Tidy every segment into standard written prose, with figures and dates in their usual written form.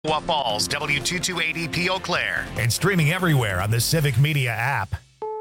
Falls, W228EP Eau Claire. And streaming everywhere on the Civic Media app.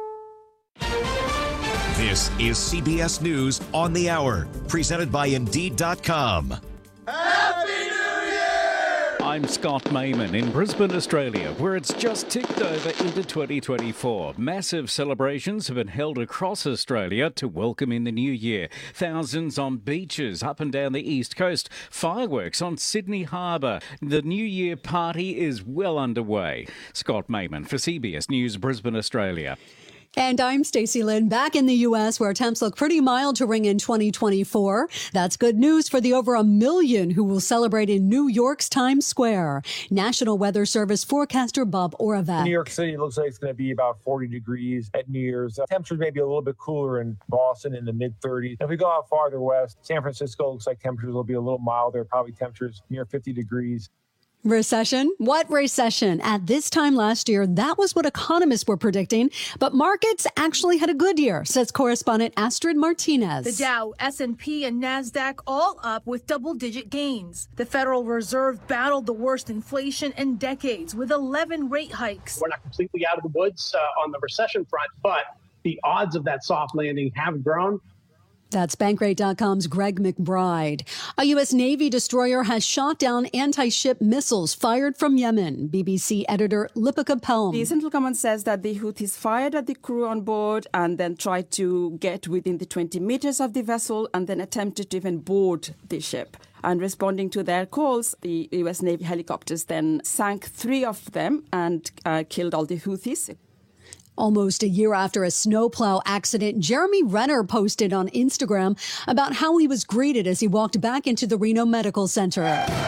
This is CBS News on the Hour, presented by Indeed.com. Happy New Year! I'm Scott Mayman in Brisbane, Australia, where it's just ticked over into 2024. Massive celebrations have been held across Australia to welcome in the new year. Thousands on beaches up and down the east coast. Fireworks on Sydney Harbour. The New Year party is well underway. Scott Mayman for CBS News, Brisbane, Australia. And I'm Stacey Lynn, back in the U.S., where temps look pretty mild to ring in 2024. That's good news for the over 1 million who will celebrate in New York's Times Square. National Weather Service forecaster Bob Oravat. New York City looks like it's going to be about 40 degrees at New Year's. Temperatures may be a little bit cooler in Boston in the mid-30s. If we go out farther west, San Francisco looks like temperatures will be a little milder, probably temperatures near 50 degrees. Recession? What recession? At this time last year, that was what economists were predicting. But markets actually had a good year, says correspondent Astrid Martinez. The Dow, S&P, and NASDAQ all up with double-digit gains. The Federal Reserve battled the worst inflation in decades with 11 rate hikes. We're not completely out of the woods on the recession front, but the odds of that soft landing have grown. That's Bankrate.com's Greg McBride. A U.S. Navy destroyer has shot down anti-ship missiles fired from Yemen. BBC editor Lipika Pelm. The Central Command says that the Houthis fired at the crew on board and then tried to get within the 20 meters of the vessel and then attempted to even board the ship. And responding to their calls, the U.S. Navy helicopters then sank 3 of them and killed all the Houthis. Almost a year after a snowplow accident, Jeremy Renner posted on Instagram about how he was greeted as he walked back into the Reno Medical Center.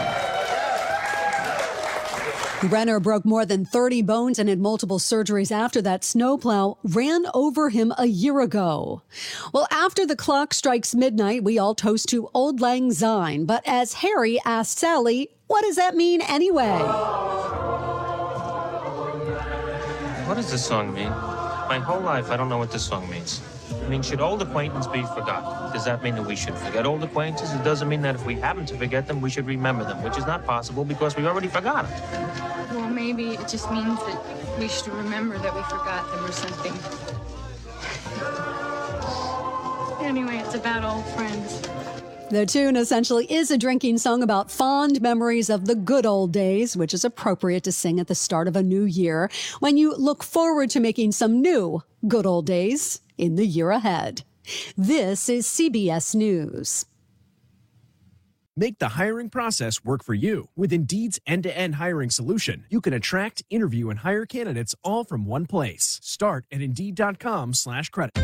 Renner broke more than 30 bones and had multiple surgeries after that snowplow ran over him a year ago. Well, after the clock strikes midnight, we all toast to Auld Lang Syne. But as Harry asked Sally, what does that mean anyway? What does this song mean? My whole life, I don't know what this song means. I mean, should old acquaintance be forgotten? Does that mean that we should forget old acquaintances? It doesn't mean that if we happen to forget them, we should remember them, which is not possible because we already forgot it. Well, maybe it just means that we should remember that we forgot them or something. Anyway, it's about old friends. The tune essentially is a drinking song about fond memories of the good old days, which is appropriate to sing at the start of a new year when you look forward to making some new good old days in the year ahead. This is CBS News. Make the hiring process work for you. With Indeed's end-to-end hiring solution, you can attract, interview, and hire candidates all from one place. Start at Indeed.com/credit.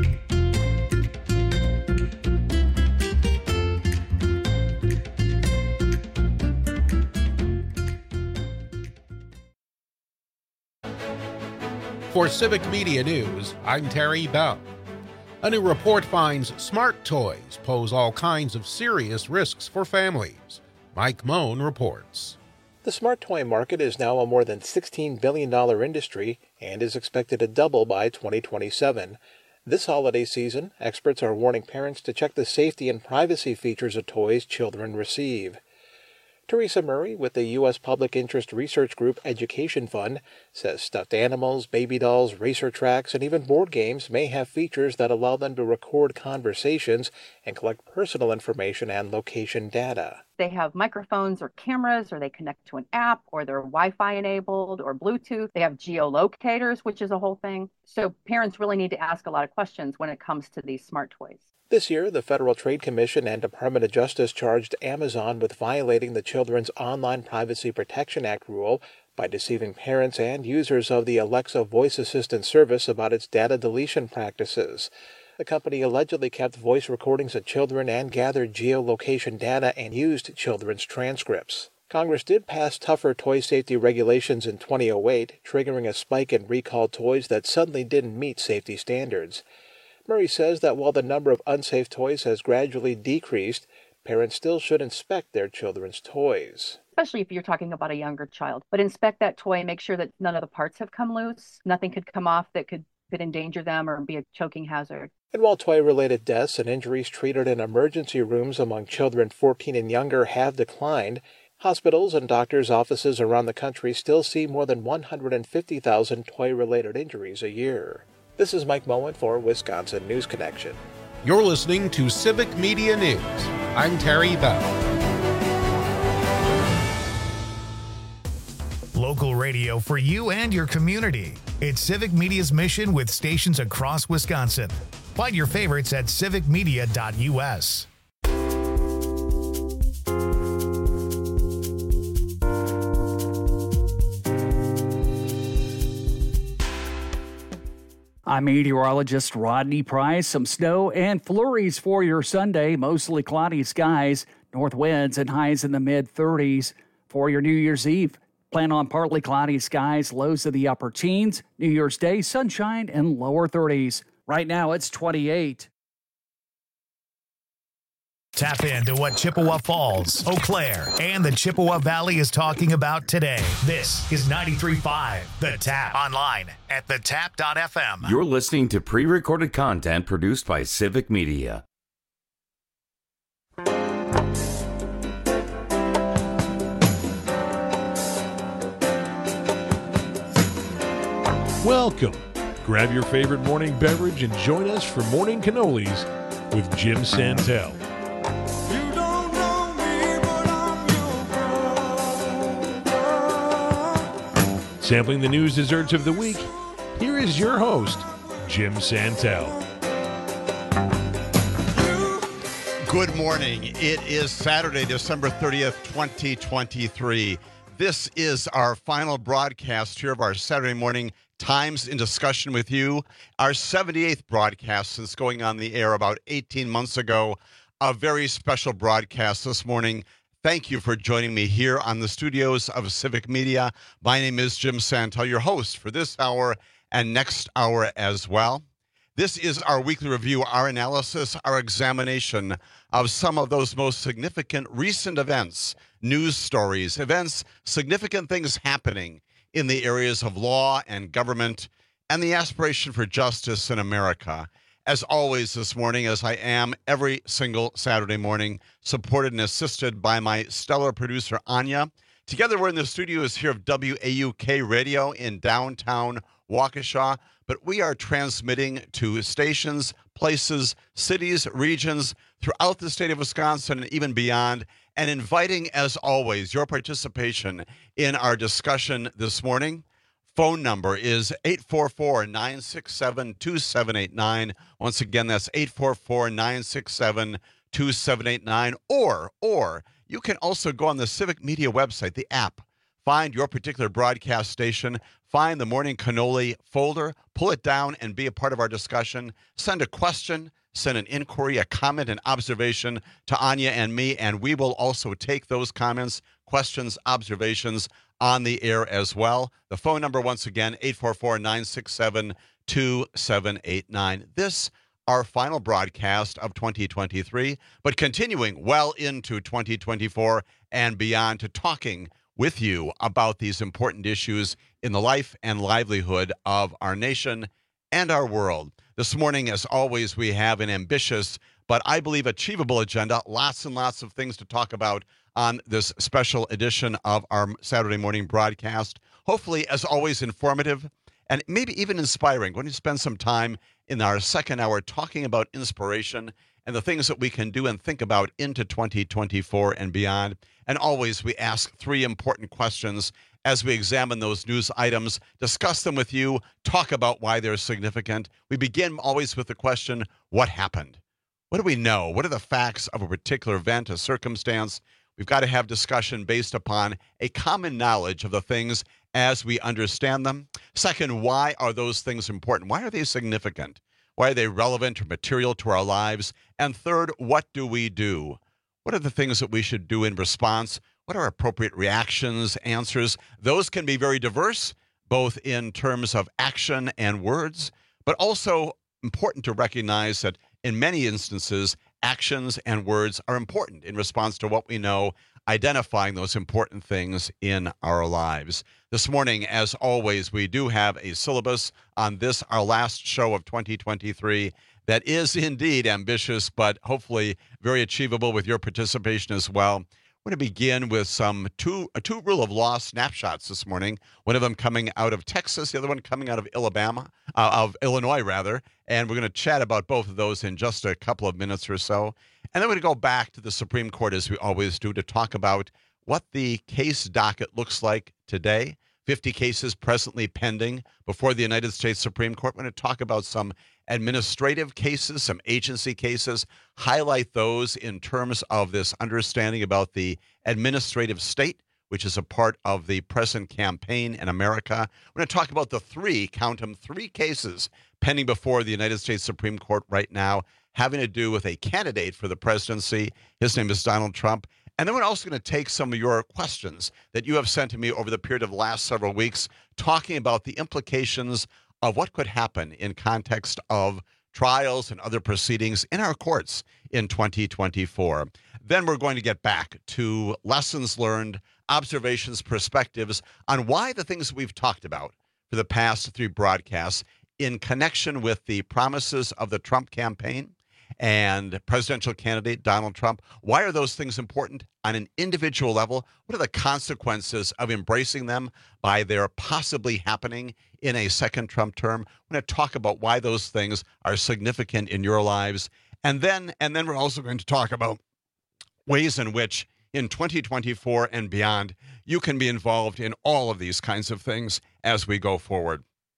For Civic Media News, I'm Terry Bell. A new report finds smart toys pose all kinds of serious risks for families. Mike Moan reports. The smart toy market is now a more than $16 billion industry and is expected to double by 2027. This holiday season, experts are warning parents to check the safety and privacy features of toys children receive. Teresa Murray with the U.S. Public Interest Research Group Education Fund says stuffed animals, baby dolls, racer tracks, and even board games may have features that allow them to record conversations and collect personal information and location data. They have microphones or cameras, or they connect to an app, or they're Wi-Fi enabled or Bluetooth. They have geolocators, which is a whole thing. So parents really need to ask a lot of questions when it comes to these smart toys. This year, the Federal Trade Commission and Department of Justice charged Amazon with violating the Children's Online Privacy Protection Act rule by deceiving parents and users of the Alexa voice assistant service about its data deletion practices. The company allegedly kept voice recordings of children and gathered geolocation data and used children's transcripts. Congress did pass tougher toy safety regulations in 2008, triggering a spike in recalled toys that suddenly didn't meet safety standards. Murray says that while the number of unsafe toys has gradually decreased, parents still should inspect their children's toys. Especially if you're talking about a younger child. But inspect that toy, make sure that none of the parts have come loose. Nothing could come off that could endanger them or be a choking hazard. And while toy-related deaths and injuries treated in emergency rooms among children 14 and younger have declined, Hospitals and doctors' offices around the country still see more than 150,000 toy-related injuries a year. This is Mike Moen for Wisconsin News Connection. You're listening to Civic Media News. I'm Terry Bell. Local radio for you and your community. It's Civic Media's mission with stations across Wisconsin. Find your favorites at civicmedia.us. I'm meteorologist Rodney Price. Some snow and flurries for your Sunday. Mostly cloudy skies, north winds and highs in the mid-30s. For your New Year's Eve, plan on partly cloudy skies, lows of the upper teens. New Year's Day, sunshine and lower 30s. Right now, it's 28. Tap into what Chippewa Falls, Eau Claire, and the Chippewa Valley is talking about today. This is 93.5 The Tap. Online at thetap.fm. You're listening to pre-recorded content produced by Civic Media. Welcome. Grab your favorite morning beverage and join us for Morning Cannolis with Jim Santel. Sampling the news desserts of the week, here is your host, Jim Santel. Good morning. It is Saturday, December 30th, 2023. This is our final broadcast here of our Saturday morning Times in Discussion with you. Our 78th broadcast since going on the air about 18 months ago. A very special broadcast this morning. Thank you for joining me here on the studios of Civic Media. My name is Jim Santel, your host for this hour and next hour as well. This is our weekly review, our analysis, our examination of some of those most significant recent events, news stories, events, significant things happening in the areas of law and government and the aspiration for justice in America. As always this morning, as I am every single Saturday morning, supported and assisted by my stellar producer, Anya. Together, we're in the studios here of WAUK Radio in downtown Waukesha, but we are transmitting to stations, places, cities, regions throughout the state of Wisconsin and even beyond, and inviting, as always, your participation in our discussion this morning. Phone number is 844-967-2789. Once again, that's 844-967-2789. Or you can also go on the Civic Media website, the app. Find your particular broadcast station. Find the Morning Cannoli folder. Pull it down and be a part of our discussion. Send a question. Send an inquiry, a comment, an observation to Anya and me, and we will also take those comments, questions, observations on the air as well. The phone number, once again, 844-967-2789. This, our final broadcast of 2023, but continuing well into 2024 and beyond to talking with you about these important issues in the life and livelihood of our nation and our world. This morning, as always, we have an ambitious but I believe achievable agenda. Lots and lots of things to talk about on this special edition of our Saturday morning broadcast. Hopefully, as always, informative and maybe even inspiring. We're going to spend some time in our second hour talking about inspiration and the things that we can do and think about into 2024 and beyond. And always, we ask three important questions as we examine those news items, discuss them with you, talk about why they're significant. We begin always with the question, what happened? What do we know? What are the facts of a particular event, a circumstance? We've got to have discussion based upon a common knowledge of the things as we understand them. Second, why are those things important? Why are they significant? Why are they relevant or material to our lives? And third, what do we do? What are the things that we should do in response? What are appropriate reactions, answers? Those can be very diverse, both in terms of action and words, but also important to recognize that in many instances, actions and words are important in response to what we know, identifying those important things in our lives. This morning, as always, we do have a syllabus on this, our last show of 2023, that is indeed ambitious, but hopefully very achievable with your participation as well. I'm going to begin with some two rule of law snapshots this morning. One of them coming out of Texas, the other one coming out of Illinois rather. And we're going to chat about both of those in just a couple of minutes or so. And then we're going to go back to the Supreme Court, as we always do, to talk about what the case docket looks like today. 50 cases presently pending before the United States Supreme Court. We're going to talk about some administrative cases, some agency cases, highlight those in terms of this understanding about the administrative state, which is a part of the present campaign in America. We're going to talk about the three cases pending before the United States Supreme Court right now, having to do with a candidate for the presidency. His name is Donald Trump. And then we're also going to take some of your questions that you have sent to me over the period of the last several weeks, talking about the implications of what could happen in context of trials and other proceedings in our courts in 2024. Then we're going to get back to lessons learned, observations, perspectives on why the things we've talked about for the past three broadcasts in connection with the promises of the Trump campaign and presidential candidate Donald Trump. Why are those things important on an individual level? What are the consequences of embracing them by their possibly happening in a second Trump term? We're going to talk about why those things are significant in your lives. And then we're also going to talk about ways in which in 2024 and beyond, you can be involved in all of these kinds of things as we go forward.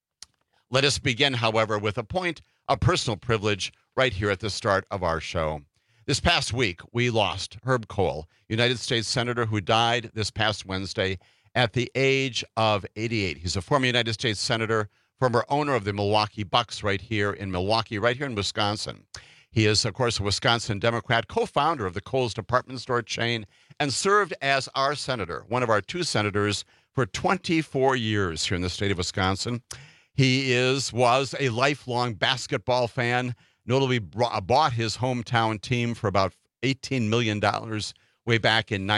Let us begin, however, with a point of personal privilege right here at the start of our show. This past week, we lost Herb Kohl, United States Senator who died this past Wednesday at the age of 88. He's a former United States Senator, former owner of the Milwaukee Bucks right here in Milwaukee, right here in Wisconsin. He is, of course, a Wisconsin Democrat, co-founder of the Kohl's department store chain, and served as our senator, one of our two senators, for 24 years here in the state of Wisconsin. He was a lifelong basketball fan, notably bought his hometown team for about $18 million way back in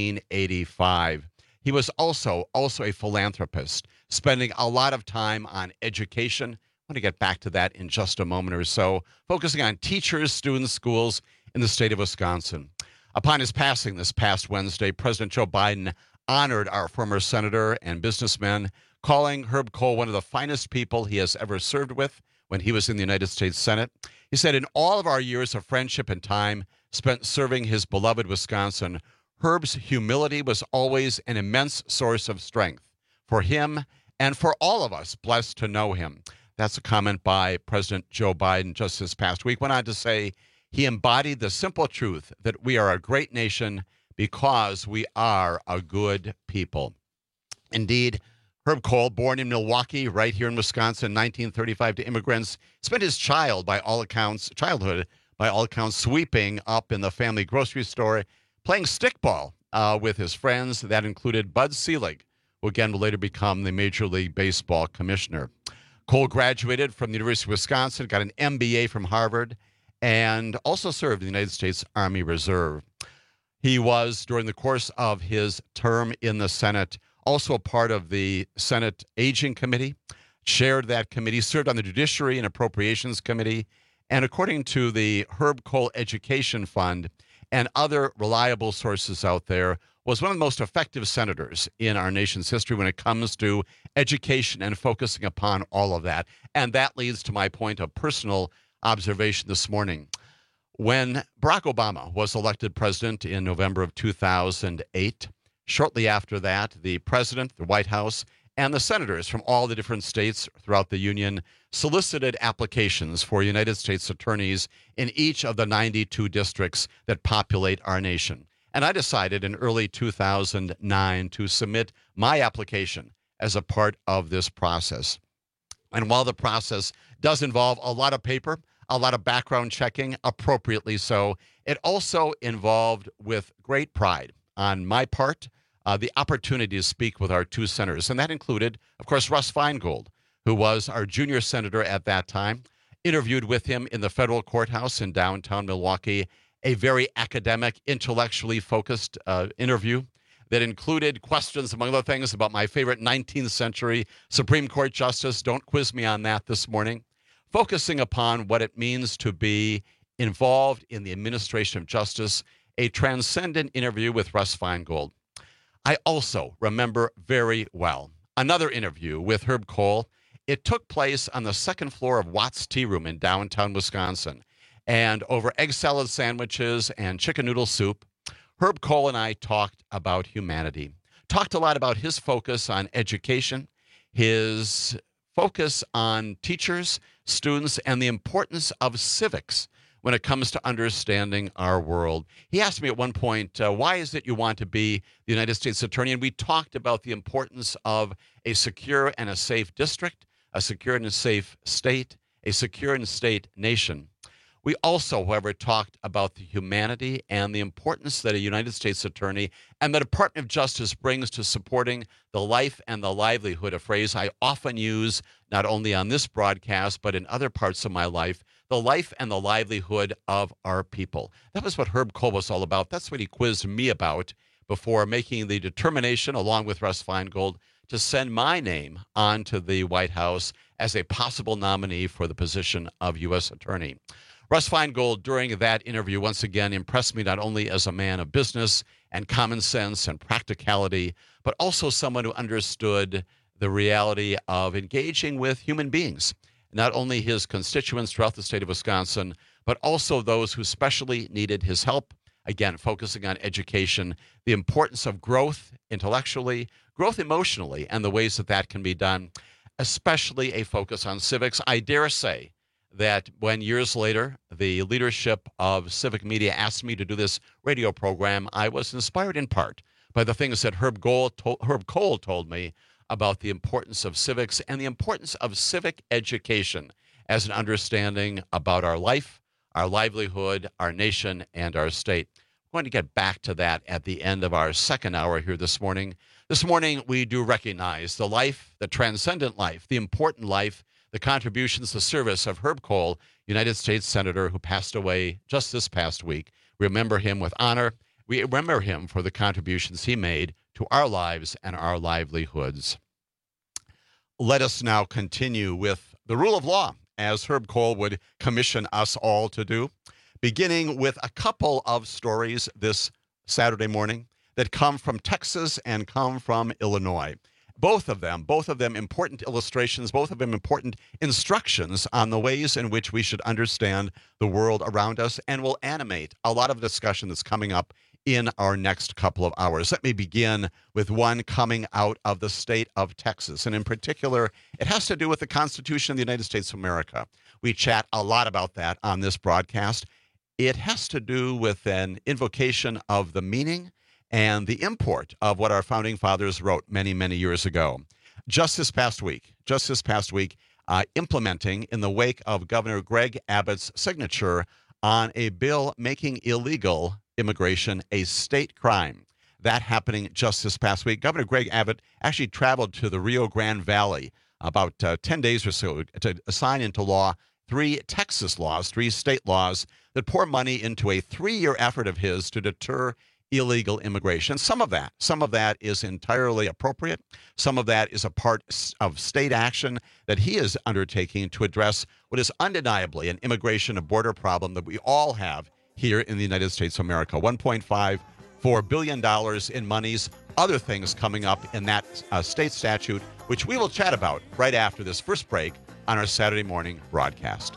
1985. He was also a philanthropist, spending a lot of time on education. I'm going to get back to that in just a moment or so, focusing on teachers, students, schools in the state of Wisconsin. Upon his passing this past Wednesday, President Joe Biden honored our former senator and businessman, calling Herb Kohl one of the finest people he has ever served with when he was in the United States Senate. He said, in all of our years of friendship and time spent serving his beloved Wisconsin, Herb's humility was always an immense source of strength for him and for all of us blessed to know him. That's a comment by President Joe Biden just this past week. Went on to say he embodied the simple truth that we are a great nation because we are a good people. Indeed, Herb Kohl, born in Milwaukee, right here in Wisconsin, 1935 to immigrants, spent his childhood, by all accounts, sweeping up in the family grocery store, playing stickball with his friends. That included Bud Selig, who again will later become the Major League Baseball commissioner. Kohl graduated from the University of Wisconsin, got an MBA from Harvard, and also served in the United States Army Reserve. He was, during the course of his term in the Senate, also a part of the Senate Aging Committee, chaired that committee, served on the Judiciary and Appropriations Committee, and according to the Herb Kohl Education Fund and other reliable sources out there, was one of the most effective senators in our nation's history when it comes to education and focusing upon all of that. And that leads to my point of personal observation this morning. When Barack Obama was elected president in November of 2008, shortly after that, the president, the White House, and the senators from all the different states throughout the union solicited applications for United States attorneys in each of the 92 districts that populate our nation. And I decided in early 2009 to submit my application as a part of this process. And while the process does involve a lot of paper, a lot of background checking, appropriately so, it also involved, with great pride on my part, the opportunity to speak with our two senators. And that included, of course, Russ Feingold, who was our junior senator at that time, interviewed with him in the federal courthouse in downtown Milwaukee, a very academic, intellectually focused interview that included questions, among other things, about my favorite 19th century Supreme Court justice. Don't quiz me on that this morning. Focusing upon what it means to be involved in the administration of justice, a transcendent interview with Russ Feingold. I also remember very well another interview with Herb Kohl. It took place on the second floor of Watts Tea Room in downtown Wisconsin. And over egg salad sandwiches and chicken noodle soup, Herb Kohl and I talked about humanity. Talked a lot about his focus on education, his focus on teachers, students, and the importance of civics when it comes to understanding our world. He asked me at one point, why is it you want to be the United States Attorney? And we talked about the importance of a secure and a safe district, a secure and a safe state, a secure and safe nation. We also, however, talked about the humanity and the importance that a United States Attorney and the Department of Justice brings to supporting the life and the livelihood, a phrase I often use not only on this broadcast, but in other parts of my life, the life and the livelihood of our people. That was what Herb Kohl was all about. That's what he quizzed me about before making the determination, along with Russ Feingold, to send my name on to the White House as a possible nominee for the position of U.S. Attorney. Russ Feingold, during that interview, once again impressed me not only as a man of business and common sense and practicality, but also someone who understood the reality of engaging with human beings, not only his constituents throughout the state of Wisconsin, but also those who especially needed his help. Again, focusing on education, the importance of growth intellectually, growth emotionally, and the ways that that can be done, especially a focus on civics. I dare say that when years later the leadership of Civic Media asked me to do this radio program, I was inspired in part by the things that Herb Kohl told me about the importance of civics and the importance of civic education as an understanding about our life, our livelihood, our nation, and our state. We're going to get back to that at the end of our second hour here this morning. This morning, we do recognize the life, the transcendent life, the important life, the contributions, the service of Herb Kohl, United States Senator, who passed away just this past week. We remember him with honor. We remember him for the contributions he made to our lives and our livelihoods. Let us now continue with the rule of law, as Herb Kohl would commission us all to do, beginning with a couple of stories this Saturday morning that come from Texas and come from Illinois. Both of them important illustrations, both of them important instructions on the ways in which we should understand the world around us, and will animate a lot of discussion that's coming up in our next couple of hours. Let me begin with one coming out of the state of Texas, and in particular, it has to do with the Constitution of the United States of America. We chat a lot about that on this broadcast. It has to do with an invocation of the meaning and the import of what our founding fathers wrote many, many years ago. Just this past week, implementing in the wake of Governor Greg Abbott's signature on a bill making illegal immigration a state crime. That happening just this past week. Governor Greg Abbott actually traveled to the Rio Grande Valley about 10 days or so to sign into law 3 Texas laws, 3 state laws that pour money into a 3-year effort of his to deter illegal immigration. Some of that is entirely appropriate. Some of that is a part of state action that he is undertaking to address what is undeniably an immigration and border problem that we all have here in the United States of America. $1.54 billion in monies, other things coming up in that state statute, which we will chat about right after this first break on our Saturday morning broadcast.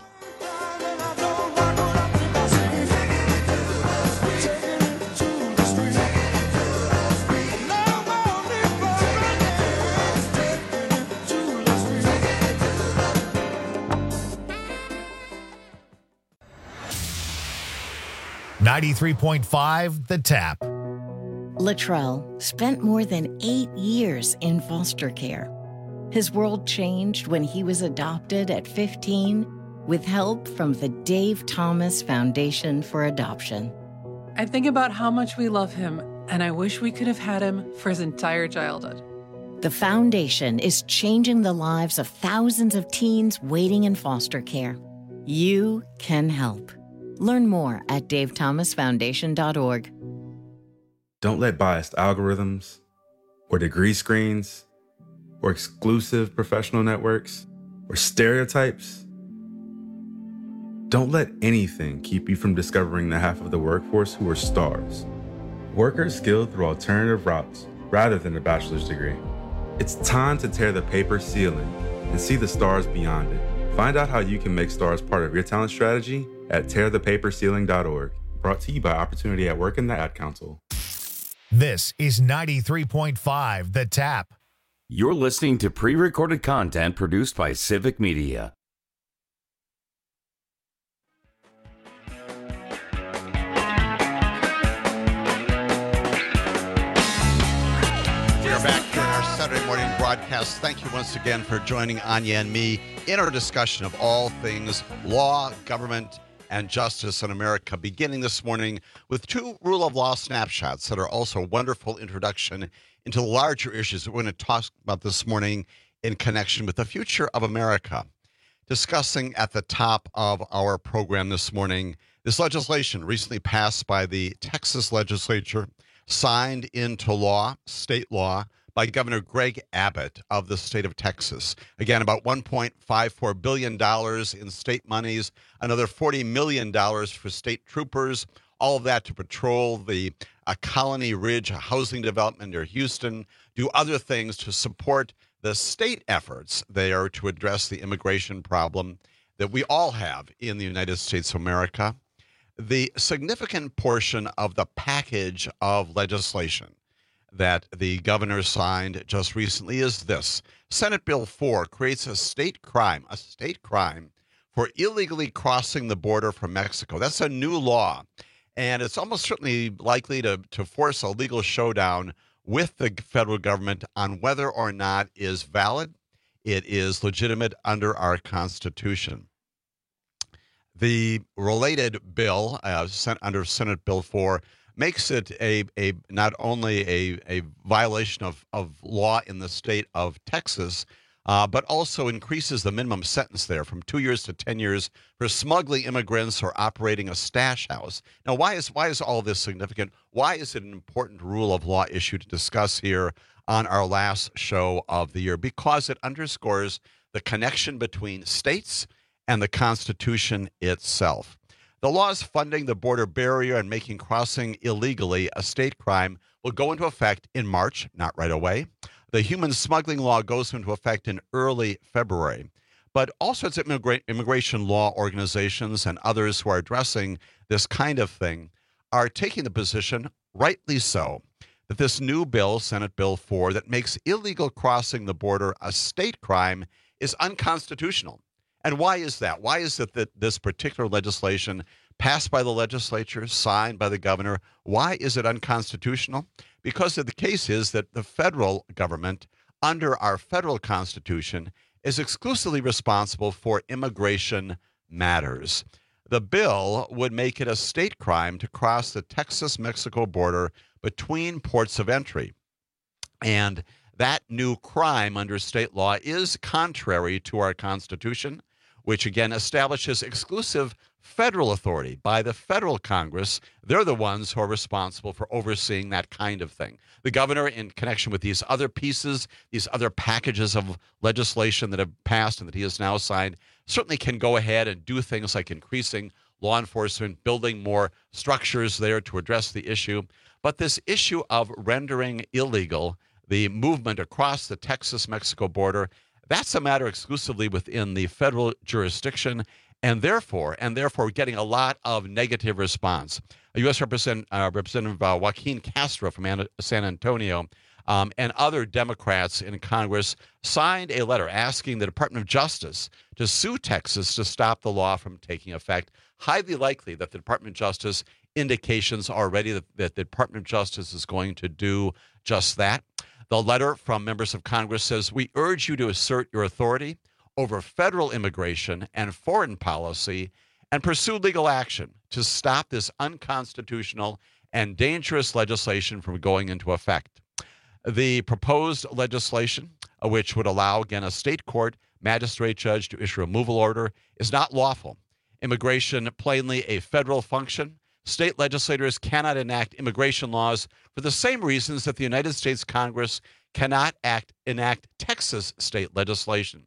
.5 The Tap. Latrell spent more than 8 years in foster care. His world changed when he was adopted at 15 with help from the Dave Thomas Foundation for Adoption. I think about how much we love him, and I wish we could have had him for his entire childhood. The foundation is changing the lives of thousands of teens waiting in foster care. You can help. Learn more at davethomasfoundation.org. Don't let biased algorithms or degree screens or exclusive professional networks or stereotypes Don't let anything keep you from discovering the half of the workforce who are stars. Workers skilled through alternative routes rather than a bachelor's degree. It's time to tear the paper ceiling and see the stars beyond it. Find out how you can make stars part of your talent strategy at tearthepaperceiling.org. Brought to you by Opportunity at Work and the Ad Council. This is 93.5 The Tap. You're listening to pre-recorded content produced by Civic Media. Saturday morning broadcast. Thank you once again for joining Anya and me in our discussion of all things law, government, and justice in America, beginning this morning with two rule of law snapshots that are also a wonderful introduction into the larger issues that we're going to talk about this morning in connection with the future of America. Discussing at the top of our program this morning, this legislation recently passed by the Texas legislature, signed into law, state law, by Governor Greg Abbott of the state of Texas. Again, about $1.54 billion in state monies, another $40 million for state troopers, all of that to patrol the Colony Ridge housing development near Houston, do other things to support the state efforts there to address the immigration problem that we all have in the United States of America. The significant portion of the package of legislation that the governor signed just recently is this. Senate Bill 4 creates a state crime for illegally crossing the border from Mexico. That's a new law, and it's almost certainly likely to force a legal showdown with the federal government on whether or not it is valid, it is legitimate under our Constitution. The related bill, under Senate Bill 4, makes it a not only a violation of law in the state of Texas, but also increases the minimum sentence there from 2 years to 10 years for smuggling immigrants or operating a stash house. Now, why is all this significant? Why is it an important rule of law issue to discuss here on our last show of the year? Because it underscores the connection between states and the Constitution itself. The laws funding the border barrier and making crossing illegally a state crime will go into effect in March, not right away. The human smuggling law goes into effect in early February. But all sorts of immigration law organizations and others who are addressing this kind of thing are taking the position, rightly so, that this new bill, Senate Bill 4, that makes illegal crossing the border a state crime is unconstitutional. And why is that? Why is it that this particular legislation passed by the legislature, signed by the governor, why is it unconstitutional? Because the case is that the federal government, under our federal Constitution, is exclusively responsible for immigration matters. The bill would make it a state crime to cross the Texas-Mexico border between ports of entry. And that new crime under state law is contrary to our Constitution, which again establishes exclusive federal authority by the federal Congress. They're the ones who are responsible for overseeing that kind of thing. The governor, in connection with these other pieces, these other packages of legislation that have passed and that he has now signed, certainly can go ahead and do things like increasing law enforcement, building more structures there to address the issue. But this issue of rendering illegal the movement across the Texas-Mexico border, that's a matter exclusively within the federal jurisdiction, and therefore getting a lot of negative response. U.S. Representative Joaquin Castro from San Antonio and other Democrats in Congress signed a letter asking the Department of Justice to sue Texas to stop the law from taking effect. Highly likely that the Department of Justice indications already that the Department of Justice is going to do just that. The letter from members of Congress says, "We urge you to assert your authority over federal immigration and foreign policy and pursue legal action to stop this unconstitutional and dangerous legislation from going into effect." The proposed legislation, which would allow, again, a state court magistrate judge to issue a removal order, is not lawful. Immigration, plainly a federal function. State legislators cannot enact immigration laws for the same reasons that the United States Congress cannot enact Texas state legislation.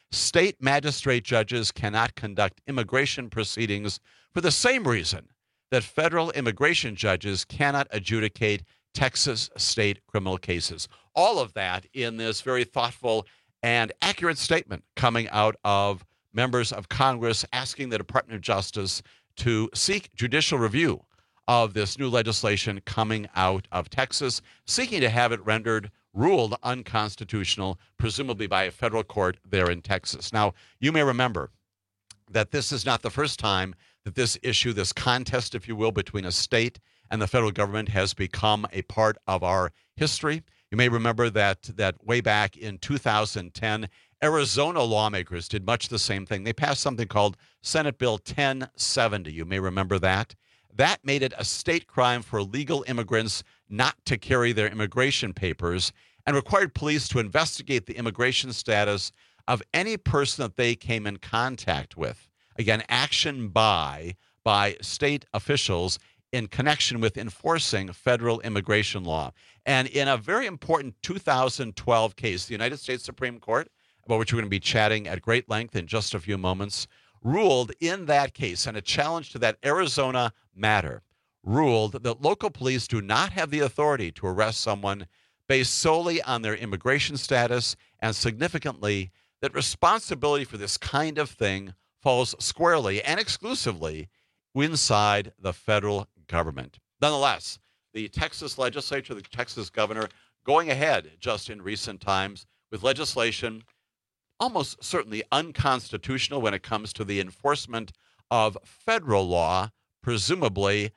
State magistrate judges cannot conduct immigration proceedings for the same reason that federal immigration judges cannot adjudicate Texas state criminal cases. All of that in this very thoughtful and accurate statement coming out of members of Congress asking the Department of Justice to seek judicial review of this new legislation coming out of Texas, seeking to have it ruled unconstitutional, presumably by a federal court there in Texas. Now, you may remember that this is not the first time that this issue, this contest, if you will, between a state and the federal government has become a part of our history. You may remember that way back in 2010, Arizona lawmakers did much the same thing. They passed something called Senate Bill 1070. You may remember that. That made it a state crime for illegal immigrants not to carry their immigration papers and required police to investigate the immigration status of any person that they came in contact with. Again, action by state officials in connection with enforcing federal immigration law. And in a very important 2012 case, the United States Supreme Court, about which we're going to be chatting at great length in just a few moments, ruled in that case, and a challenge to that Arizona matter, ruled that local police do not have the authority to arrest someone based solely on their immigration status, and significantly, that responsibility for this kind of thing falls squarely and exclusively inside the federal government. Nonetheless, the Texas legislature, the Texas governor, going ahead just in recent times with legislation almost certainly unconstitutional when it comes to the enforcement of federal law, presumably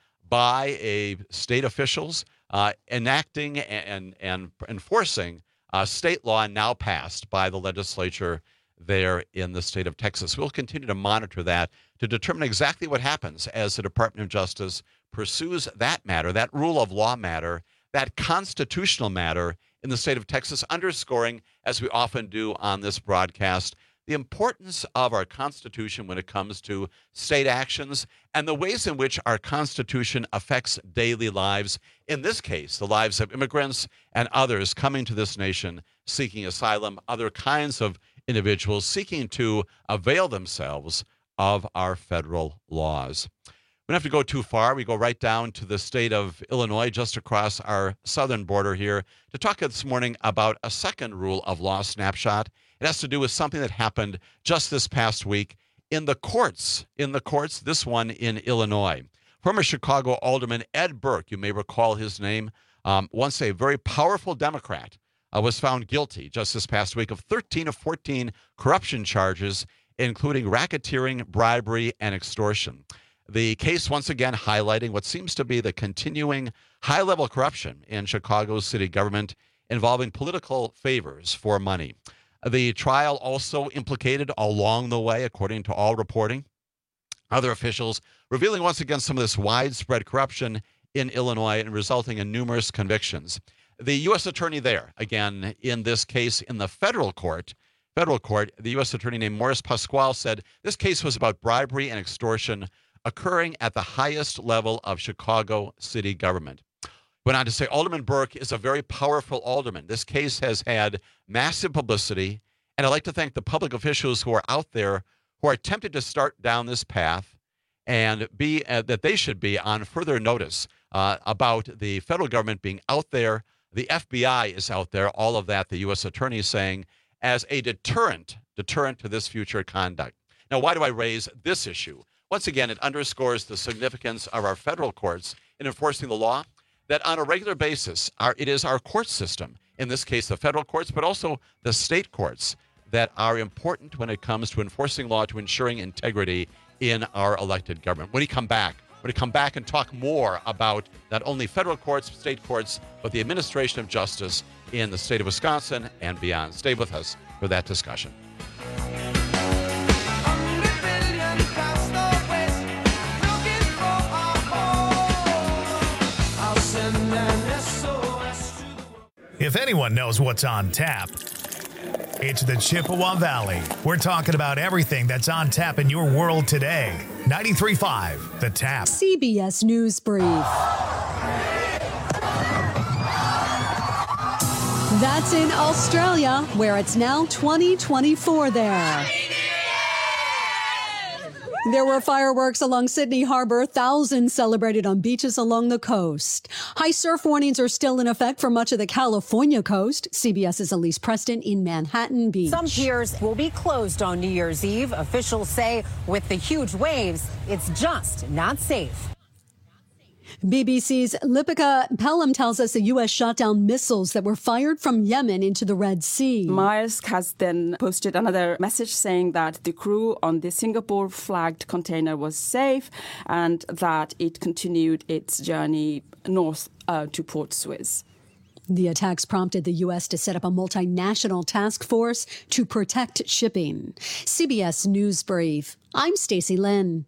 by state officials enacting and enforcing state law now passed by the legislature there in the state of Texas. We'll continue to monitor that to determine exactly what happens as the Department of Justice pursues that matter, that rule of law matter, that constitutional matter in the state of Texas, underscoring, as we often do on this broadcast, the importance of our Constitution when it comes to state actions and the ways in which our Constitution affects daily lives, in this case, the lives of immigrants and others coming to this nation seeking asylum, other kinds of individuals seeking to avail themselves of our federal laws. We don't have to go too far. We go right down to the state of Illinois, just across our southern border here, to talk this morning about a second rule of law snapshot. It has to do with something that happened just this past week in the courts. This one in Illinois. Former Chicago Alderman Ed Burke, you may recall his name, once a very powerful Democrat, was found guilty just this past week of 13 of 14 corruption charges, including racketeering, bribery, and extortion. The case once again highlighting what seems to be the continuing high-level corruption in Chicago's city government involving political favors for money. The trial also implicated along the way, according to all reporting, other officials, revealing once again some of this widespread corruption in Illinois and resulting in numerous convictions. The U.S. attorney there, again, in this case in the federal court, the U.S. attorney named Morris Pasquale said this case was about bribery and extortion occurring at the highest level of Chicago city government. Went on to say Alderman Burke is a very powerful alderman. This case has had massive publicity, and I'd like to thank the public officials who are out there who are tempted to start down this path and that they should be on further notice about the federal government being out there. The FBI is out there, all of that, the U.S. attorney is saying, as a deterrent to this future conduct. Now, why do I raise this issue? Once again, it underscores the significance of our federal courts in enforcing the law, that on a regular basis, it is our court system, in this case the federal courts, but also the state courts, that are important when it comes to enforcing law, to ensuring integrity in our elected government. When we come back and talk more about not only federal courts, state courts, but the administration of justice in the state of Wisconsin and beyond. Stay with us for that discussion. If anyone knows what's on tap, it's the Chippewa Valley. We're talking about everything that's on tap in your world today. 93.5, The Tap. CBS News Brief. That's in Australia, where it's now 2024 there. There were fireworks along Sydney Harbour, thousands celebrated on beaches along the coast. High surf warnings are still in effect for much of the California coast. CBS's Elise Preston in Manhattan Beach. Some piers will be closed on New Year's Eve. Officials say with the huge waves, it's just not safe. BBC's Lipika Pelham tells us the U.S. shot down missiles that were fired from Yemen into the Red Sea. Maersk has then posted another message saying that the crew on the Singapore-flagged container was safe and that it continued its journey north to Port Suez. The attacks prompted the U.S. to set up a multinational task force to protect shipping. CBS News Brief. I'm Stacey Lynn.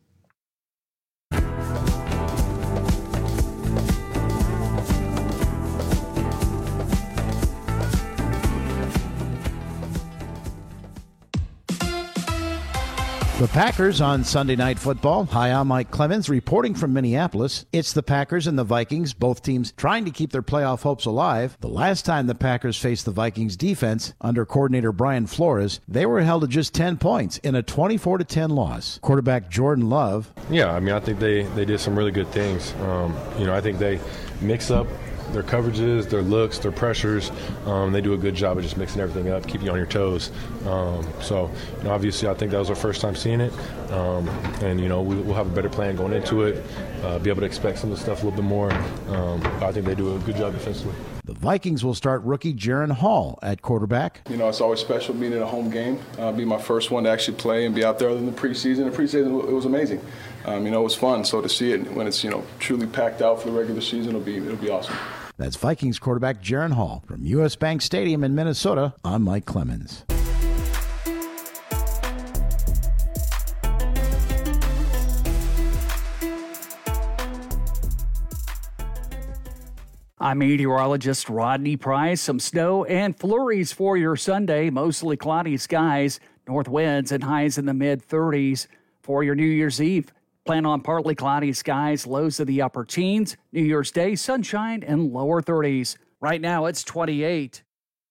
The Packers on Sunday Night Football. Hi, I'm Mike Clemens reporting from Minneapolis. It's the Packers and the Vikings, both teams trying to keep their playoff hopes alive. The last time the Packers faced the Vikings defense under coordinator Brian Flores, they were held to just 10 points in a 24-10 loss. Quarterback Jordan Love. Yeah, I think they did some really good things. I think they mix up their coverages, their looks, their pressures. They do a good job of just mixing everything up, keeping you on your toes. Obviously, I think that was our first time seeing it. We'll have a better plan going into it, be able to expect some of the stuff a little bit more. I think they do a good job defensively. The Vikings will start rookie Jaron Hall at quarterback. It's always special being in a home game, be my first one to actually play and be out there other than the preseason. The preseason, it was amazing. It was fun. So to see it when it's, truly packed out for the regular season, it'll be awesome. That's Vikings quarterback Jaron Hall. From U.S. Bank Stadium in Minnesota, I'm Mike Clemens. I'm meteorologist Rodney Price. Some snow and flurries for your Sunday. Mostly cloudy skies, north winds and highs in the mid-30s. For your New Year's Eve, plan on partly cloudy skies, lows of the upper teens. New Year's Day, sunshine and lower 30s. Right now, it's 28.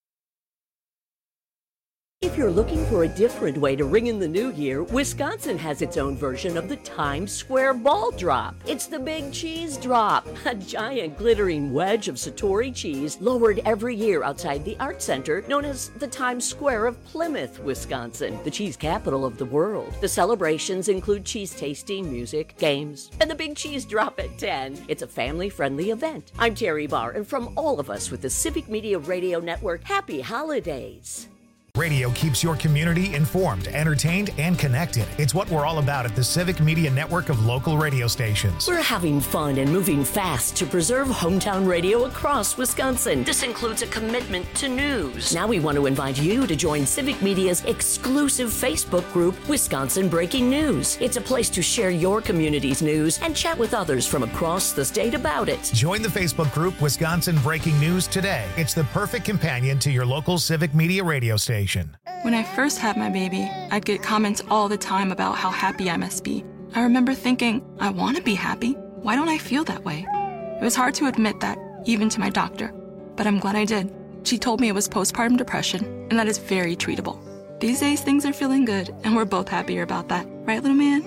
If you're looking for a different way to ring in the new year, Wisconsin has its own version of the Times Square Ball Drop. It's the Big Cheese Drop, a giant glittering wedge of Satori cheese lowered every year outside the Art Center, known as the Times Square of Plymouth, Wisconsin, the cheese capital of the world. The celebrations include cheese tasting, music, games, and the Big Cheese Drop at 10. It's a family-friendly event. I'm Terry Barr, and from all of us with the Civic Media Radio Network, happy holidays. Radio keeps your community informed, entertained, and connected. It's what we're all about at the Civic Media Network of local radio stations. We're having fun and moving fast to preserve hometown radio across Wisconsin. This includes a commitment to news. Now we want to invite you to join Civic Media's exclusive Facebook group, Wisconsin Breaking News. It's a place to share your community's news and chat with others from across the state about it. Join the Facebook group, Wisconsin Breaking News, today. It's the perfect companion to your local Civic Media radio station. When I first had my baby, I'd get comments all the time about how happy I must be. I remember thinking, I want to be happy. Why don't I feel that way? It was hard to admit that, even to my doctor, but I'm glad I did. She told me it was postpartum depression, and that is very treatable. These days, things are feeling good, and we're both happier about that. Right, little man?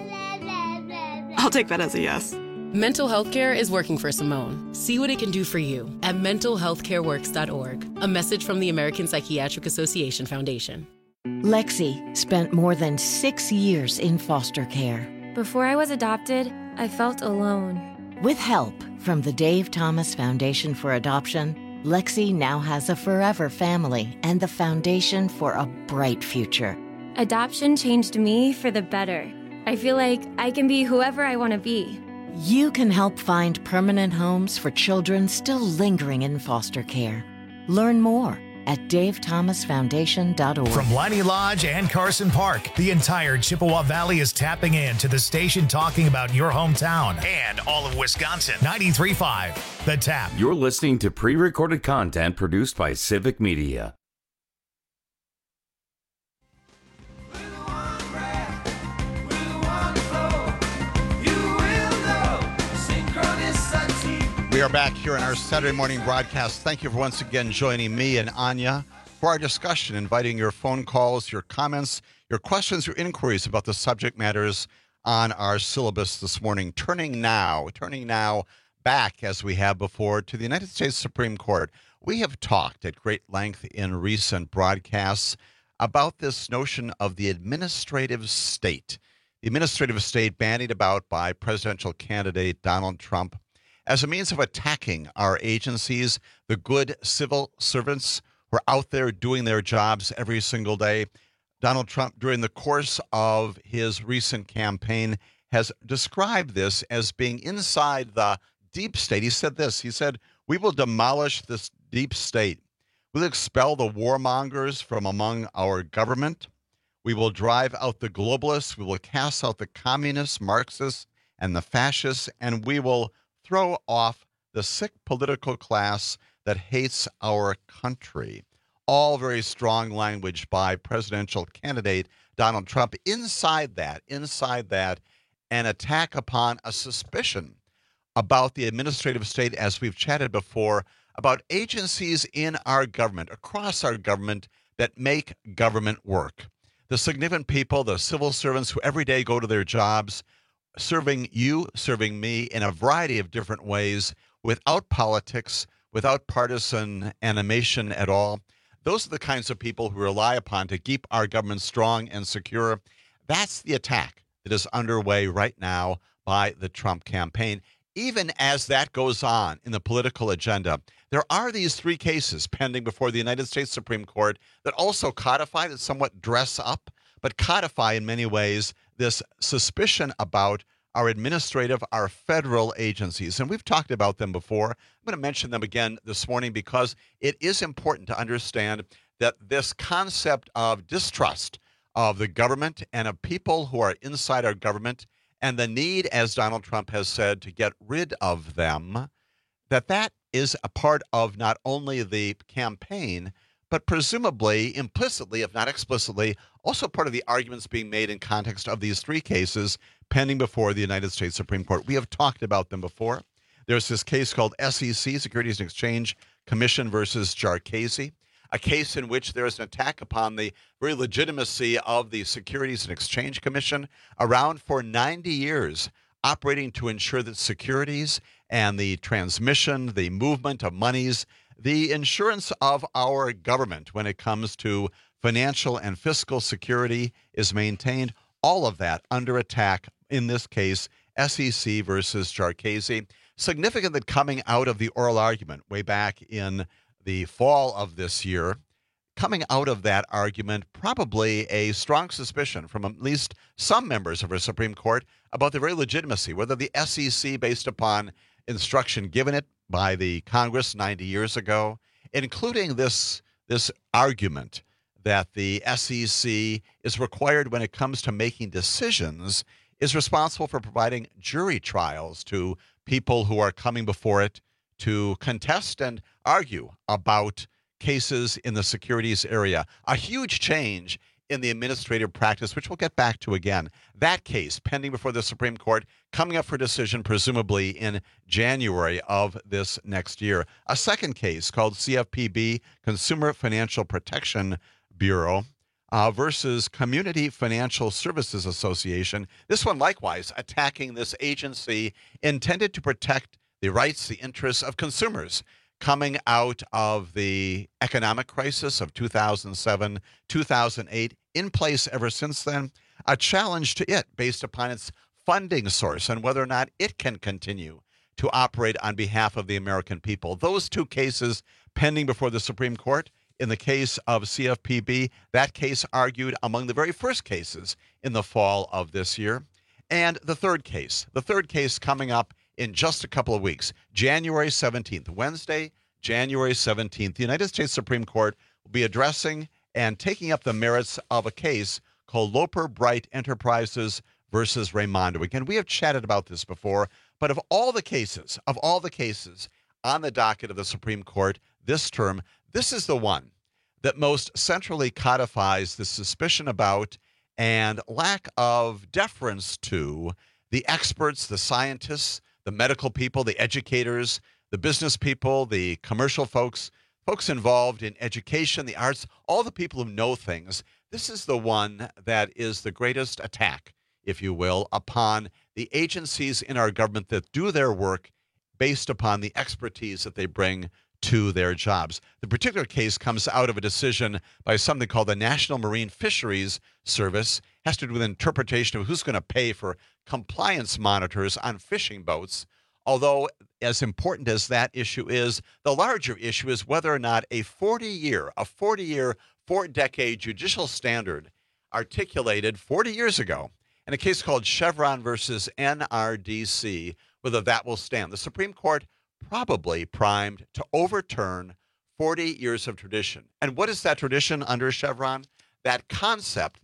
I'll take that as a yes. Mental health care is working for Simone. See what it can do for you at mentalhealthcareworks.org. A message from the American Psychiatric Association Foundation. Lexi spent more than 6 years in foster care. Before I was adopted, I felt alone. With help from the Dave Thomas Foundation for Adoption, Lexi now has a forever family and the foundation for a bright future. Adoption changed me for the better. I feel like I can be whoever I want to be. You can help find permanent homes for children still lingering in foster care. Learn more at davethomasfoundation.org. From Liney Lodge and Carson Park, the entire Chippewa Valley is tapping into the station talking about your hometown and all of Wisconsin. 93.5, The Tap. You're listening to pre-recorded content produced by Civic Media. We are back here on our Saturday morning broadcast. Thank you for once again joining me and Anya for our discussion, inviting your phone calls, your comments, your questions, your inquiries about the subject matters on our syllabus this morning. Turning now back, as we have before, to the United States Supreme Court. We have talked at great length in recent broadcasts about this notion of the administrative state. The administrative state bandied about by presidential candidate Donald Trump as a means of attacking our agencies, the good civil servants who are out there doing their jobs every single day. Donald Trump, during the course of his recent campaign, has described this as being inside the deep state. He said this, he said, "We will demolish this deep state. We'll expel the warmongers from among our government. We will drive out the globalists. We will cast out the communists, Marxists, and the fascists, and we will throw off the sick political class that hates our country." All very strong language by presidential candidate Donald Trump. Inside that, an attack upon a suspicion about the administrative state, as we've chatted before, about agencies in our government, across our government, that make government work. The significant people, the civil servants who every day go to their jobs, serving you, serving me in a variety of different ways, without politics, without partisan animation at all. Those are the kinds of people who rely upon to keep our government strong and secure. That's the attack that is underway right now by the Trump campaign. Even as that goes on in the political agenda, there are these three cases pending before the United States Supreme Court that also codify, that somewhat dress up, but codify in many ways this suspicion about our administrative, our federal agencies. And we've talked about them before. I'm going to mention them again this morning because it is important to understand that this concept of distrust of the government and of people who are inside our government, and the need, as Donald Trump has said, to get rid of them, that is a part of not only the campaign, but presumably, implicitly, if not explicitly, also part of the arguments being made in context of these three cases pending before the United States Supreme Court. We have talked about them before. There's this case called SEC, Securities and Exchange Commission versus Jarchese, a case in which there is an attack upon the very legitimacy of the Securities and Exchange Commission, around for 90 years, operating to ensure that securities and the transmission, the movement of monies, the insurance of our government when it comes to financial and fiscal security is maintained. All of that under attack, in this case, SEC versus Jarchese. Significant that coming out of the oral argument way back in the fall of this year, coming out of that argument, probably a strong suspicion from at least some members of our Supreme Court about the very legitimacy, whether the SEC, based upon instruction given it by the Congress 90 years ago, including this argument that the SEC is required when it comes to making decisions, is responsible for providing jury trials to people who are coming before it to contest and argue about cases in the securities area. A huge change in the administrative practice, which we'll get back to again. That case pending before the Supreme Court, coming up for decision presumably in January of this next year. A second case called CFPB, Consumer Financial Protection Bureau, versus Community Financial Services Association. This one likewise attacking this agency intended to protect the rights, the interests of consumers coming out of the economic crisis of 2007, 2008, in place ever since then. A challenge to it based upon its funding source and whether or not it can continue to operate on behalf of the American people. Those two cases pending before the Supreme Court. In the case of CFPB, that case argued among the very first cases in the fall of this year. And the third case coming up in just a couple of weeks, January 17th, Wednesday, January 17th, the United States Supreme Court will be addressing and taking up the merits of a case called Loper Bright Enterprises versus Raimondo. Again, we have chatted about this before, but of all the cases on the docket of the Supreme Court this term, this is the one that most centrally codifies the suspicion about and lack of deference to the experts, the scientists, the medical people, the educators, the business people, the commercial folks, folks involved in education, the arts, all the people who know things. This is the one that is the greatest attack, if you will, upon the agencies in our government that do their work based upon the expertise that they bring to their jobs. The particular case comes out of a decision by something called the National Marine Fisheries Service. It has to do with interpretation of who's going to pay for compliance monitors on fishing boats. Although, as important as that issue is, the larger issue is whether or not a 40-year, 4-decade judicial standard articulated 40 years ago in a case called Chevron versus NRDC, whether that will stand. The Supreme Court probably primed to overturn 40 years of tradition. And what is that tradition under Chevron? That concept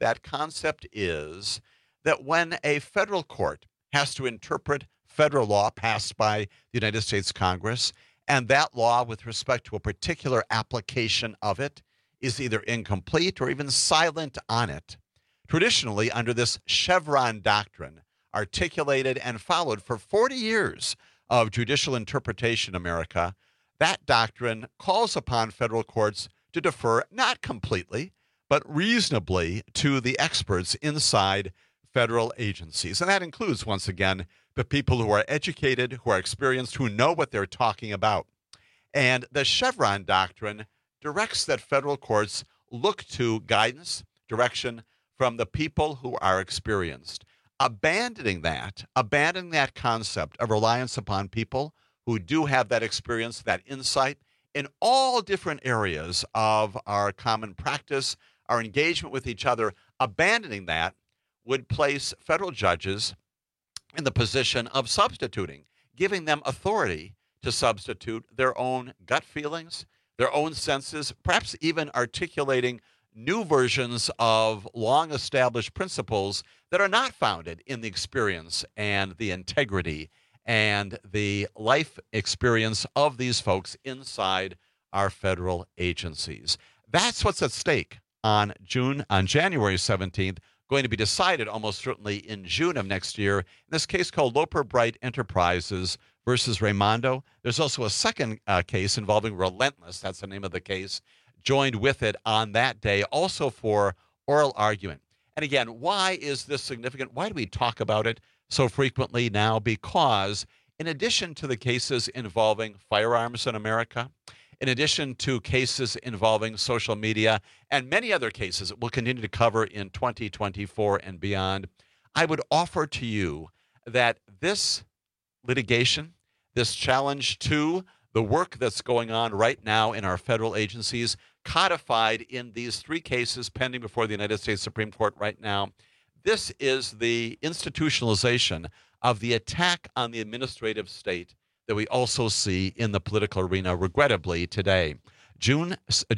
is that when a federal court has to interpret federal law passed by the United States Congress, and that law with respect to a particular application of it is either incomplete or even silent on it, traditionally under this Chevron doctrine, articulated and followed for 40 years of judicial interpretation in America, that doctrine calls upon federal courts to defer not completely, but reasonably to the experts inside federal agencies. And that includes, once again, the people who are educated, who are experienced, who know what they're talking about. And the Chevron doctrine directs that federal courts look to guidance, direction from the people who are experienced. Abandoning that concept of reliance upon people who do have that experience, that insight in all different areas of our common practice, our engagement with each other, abandoning that would place federal judges in the position of substituting, giving them authority to substitute their own gut feelings, their own senses, perhaps even articulating new versions of long-established principles that are not founded in the experience and the integrity and the life experience of these folks inside our federal agencies. That's what's at stake on January 17th, going to be decided almost certainly in June of next year in this case called Loper Bright Enterprises versus Raimondo. There's also a second case involving Relentless, that's the name of the case, joined with it on that day, also for oral argument. And again, why is this significant? Why do we talk about it so frequently now? Because in addition to the cases involving firearms in America, in addition to cases involving social media and many other cases that we'll continue to cover in 2024 and beyond, I would offer to you that this litigation, this challenge to the work that's going on right now in our federal agencies, codified in these 3 cases pending before the United States Supreme Court right now, this is the institutionalization of the attack on the administrative state that we also see in the political arena, regrettably, today. June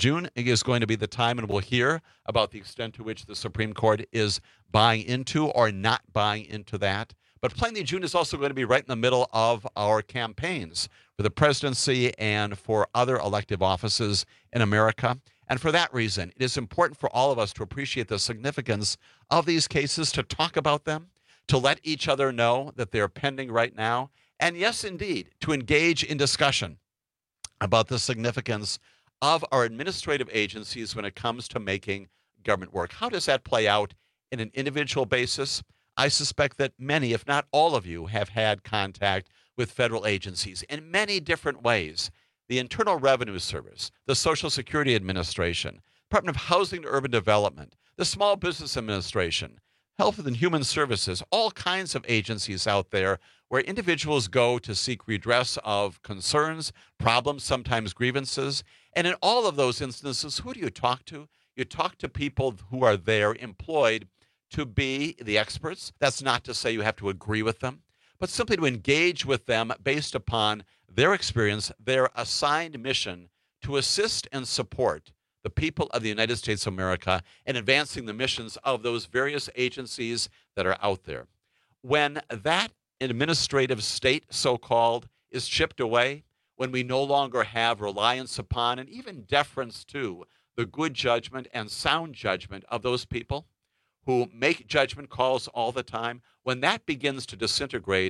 is going to be the time, and we'll hear about the extent to which the Supreme Court is buying into or not buying into that. But plainly, June is also going to be right in the middle of our campaigns for the presidency and for other elective offices in America. And for that reason, it is important for all of us to appreciate the significance of these cases, to talk about them, to let each other know that they're pending right now, and yes, indeed, to engage in discussion about the significance of our administrative agencies when it comes to making government work. How does that play out in an individual basis? I suspect that many, if not all of you, have had contact with federal agencies in many different ways. The Internal Revenue Service, the Social Security Administration, Department of Housing and Urban Development, the Small Business Administration, Health and Human Services, all kinds of agencies out there where individuals go to seek redress of concerns, problems, sometimes grievances. And in all of those instances, who do you talk to? You talk to people who are there employed to be the experts. That's not to say you have to agree with them, but simply to engage with them based upon their experience, their assigned mission to assist and support the people of the United States of America in advancing the missions of those various agencies that are out there. When that administrative state, so-called, is chipped away, when we no longer have reliance upon and even deference to the good judgment and sound judgment of those people who make judgment calls all the time, when that begins to disintegrate,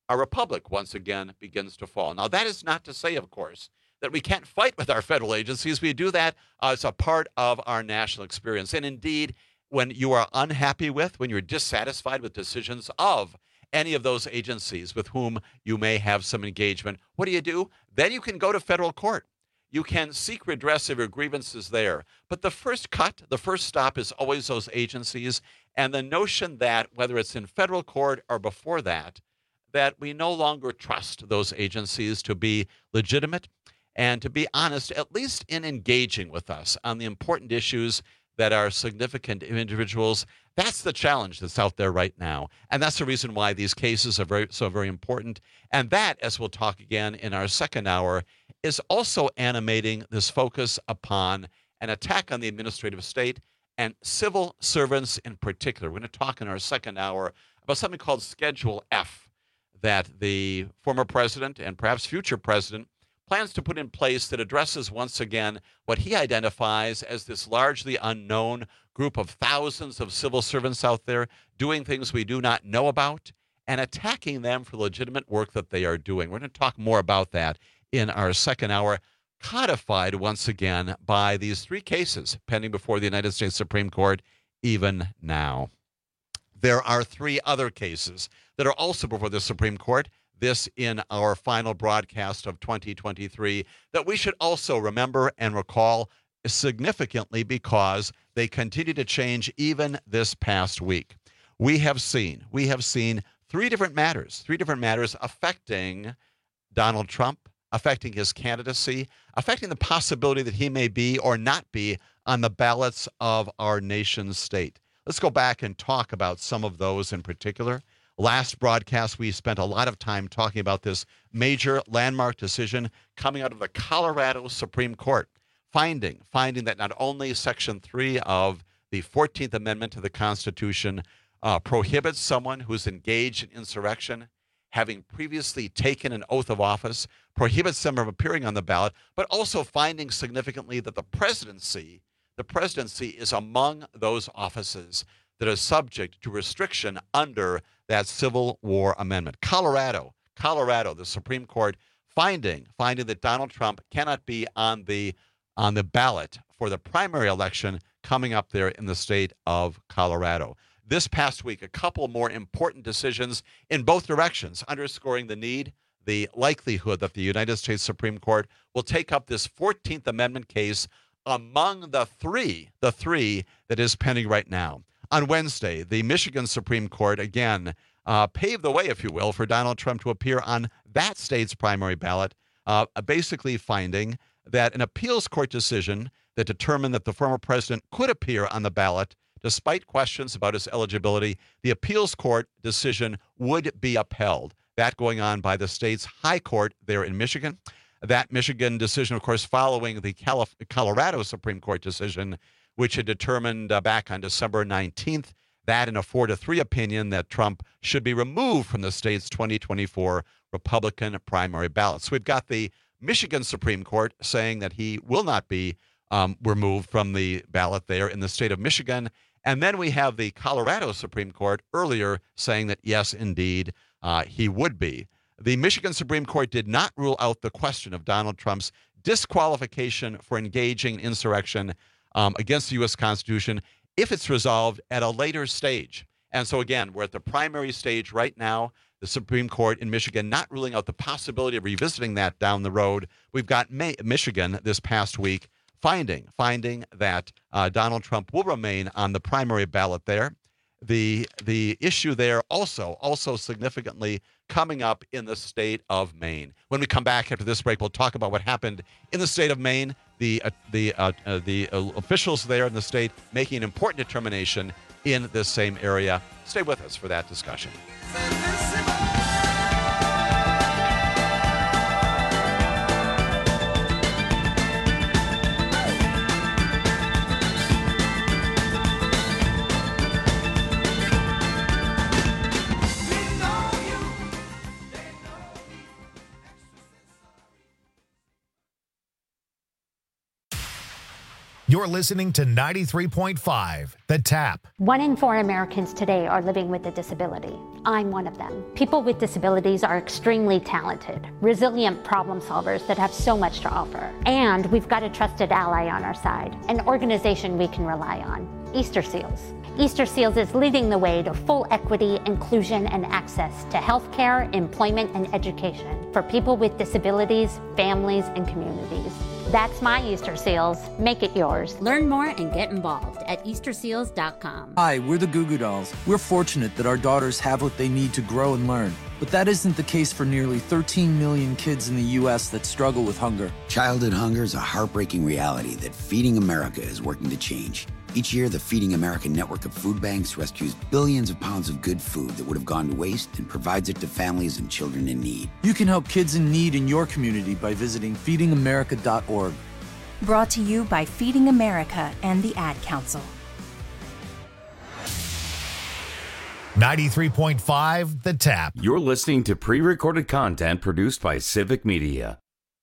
our republic once again begins to fall. Now, that is not to say, of course, that we can't fight with our federal agencies. We do that as a part of our national experience. And indeed, when you are unhappy with, when you're dissatisfied with decisions of any of those agencies with whom you may have some engagement, what do? Then you can go to federal court. You can seek redress of your grievances there. But the first stop is always those agencies. And the notion that, whether it's in federal court or before that we no longer trust those agencies to be legitimate and to be honest, at least in engaging with us on the important issues that are significant to individuals. That's the challenge that's out there right now. And that's the reason why these cases are very important. And that, as we'll talk again in our second hour, is also animating this focus upon an attack on the administrative state and civil servants in particular. We're going to talk in our second hour about something called Schedule F that the former president and perhaps future president plans to put in place that addresses once again what he identifies as this largely unknown group of thousands of civil servants out there doing things we do not know about and attacking them for legitimate work that they are doing. We're going to talk more about that in our second hour, codified once again by these three cases pending before the United States Supreme Court even now. There are three other cases that are also before the Supreme Court, this in our final broadcast of 2023, that we should also remember and recall significantly because they continue to change even this past week. We have seen three different matters affecting Donald Trump, affecting his candidacy, affecting the possibility that he may be or not be on the ballots of our nation's state. Let's go back and talk about some of those in particular. Last broadcast, we spent a lot of time talking about this major landmark decision coming out of the Colorado Supreme Court, finding that not only Section 3 of the 14th Amendment to the Constitution prohibits someone who's engaged in insurrection, having previously taken an oath of office, prohibits them from appearing on the ballot, but also finding significantly that the presidency is among those offices that are subject to restriction under that Civil War Amendment. Colorado, the Supreme Court finding that Donald Trump cannot be on the ballot for the primary election coming up there in the state of Colorado. This past week, a couple more important decisions in both directions, underscoring the likelihood that the United States Supreme Court will take up this 14th Amendment case among the three that is pending right now. On Wednesday, the Michigan Supreme Court again paved the way, if you will, for Donald Trump to appear on that state's primary ballot, basically finding that an appeals court decision that determined that the former president could appear on the ballot despite questions about his eligibility, the appeals court decision would be upheld. That going on by the state's high court there in Michigan. That Michigan decision, of course, following the Colorado Supreme Court decision, which had determined back on December 19th, that in a 4-3 opinion that Trump should be removed from the state's 2024 Republican primary ballot. So we've got the Michigan Supreme Court saying that he will not be removed from the ballot there in the state of Michigan. And then we have the Colorado Supreme Court earlier saying that, yes, indeed, he would be. The Michigan Supreme Court did not rule out the question of Donald Trump's disqualification for engaging in insurrection against the U.S. Constitution if it's resolved at a later stage. And so, again, we're at the primary stage right now. The Supreme Court in Michigan not ruling out the possibility of revisiting that down the road. We've got Michigan this past week finding that Donald Trump will remain on the primary ballot there. The issue there also significantly coming up in the state of Maine. When we come back after this break, we'll talk about what happened in the state of Maine. The officials there in the state making an important determination in this same area. Stay with us for that discussion. You're listening to 93.5 The Tap. 1 in 4 Americans today are living with a disability. I'm one of them. People with disabilities are extremely talented, resilient problem solvers that have so much to offer. And we've got a trusted ally on our side, an organization we can rely on, Easter Seals. Easter Seals is leading the way to full equity, inclusion, and access to healthcare, employment, and education for people with disabilities, families, and communities. That's my Easter Seals. Make it yours. Learn more and get involved at EasterSeals.com. Hi, we're the Goo Goo Dolls. We're fortunate that our daughters have what they need to grow and learn. But that isn't the case for nearly 13 million kids in the U.S. that struggle with hunger. Childhood hunger is a heartbreaking reality that Feeding America is working to change. Each year, the Feeding America network of food banks rescues billions of pounds of good food that would have gone to waste and provides it to families and children in need. You can help kids in need in your community by visiting feedingamerica.org. Brought to you by Feeding America and the Ad Council. 93.5 The Tap. You're listening to pre-recorded content produced by Civic Media.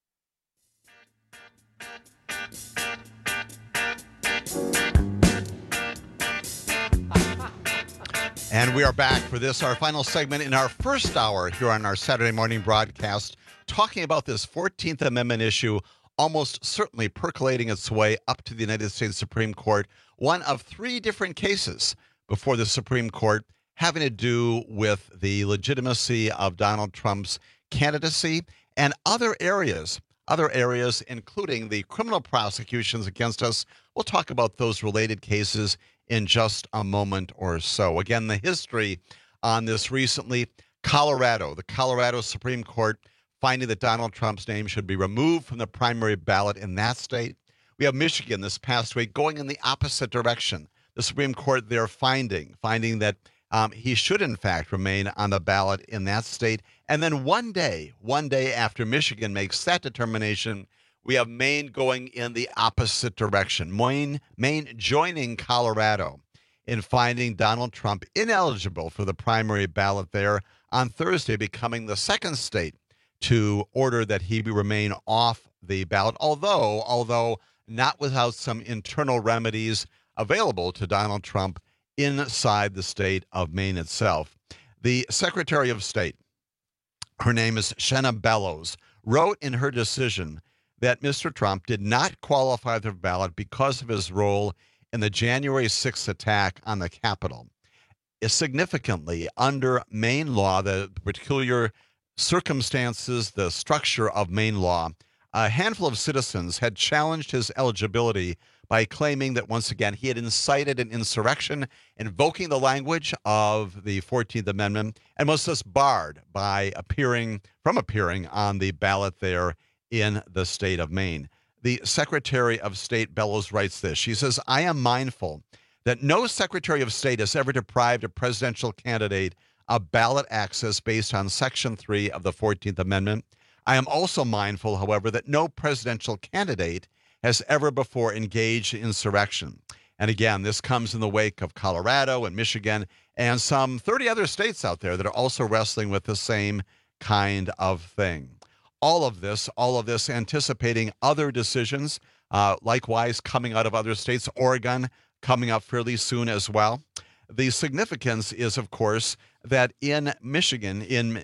And we are back for this, our final segment in our first hour here on our Saturday morning broadcast, talking about this 14th Amendment issue, almost certainly percolating its way up to the United States Supreme Court. One of 3 different cases before the Supreme Court having to do with the legitimacy of Donald Trump's candidacy and other areas, including the criminal prosecutions against us. We'll talk about those related cases in just a moment or so. Again, the history on this recently, Colorado, the Colorado Supreme Court finding that Donald Trump's name should be removed from the primary ballot in that state. We have Michigan this past week going in the opposite direction. The Supreme Court there finding that he should, in fact, remain on the ballot in that state. And then one day after Michigan makes that determination, we have Maine going in the opposite direction. Maine joining Colorado in finding Donald Trump ineligible for the primary ballot there on Thursday, becoming the second state to order that he remain off the ballot, although not without some internal remedies available to Donald Trump inside the state of Maine itself. The Secretary of State, her name is Shenna Bellows, wrote in her decision that Mr. Trump did not qualify for the ballot because of his role in the January 6th attack on the Capitol. Significantly, under Maine law, the peculiar circumstances, the structure of Maine law, a handful of citizens had challenged his eligibility by claiming that, once again, he had incited an insurrection, invoking the language of the 14th Amendment, and was thus barred by appearing on the ballot there in the state of Maine. The Secretary of State Bellows writes this. She says, "I am mindful that no Secretary of State has ever deprived a presidential candidate of ballot access based on Section 3 of the 14th Amendment. I am also mindful, however, that no presidential candidate has ever before engaged in insurrection." And again, this comes in the wake of Colorado and Michigan and some 30 other states out there that are also wrestling with the same kind of thing. All of this anticipating other decisions, likewise coming out of other states, Oregon coming up fairly soon as well. The significance is, of course, that in Michigan,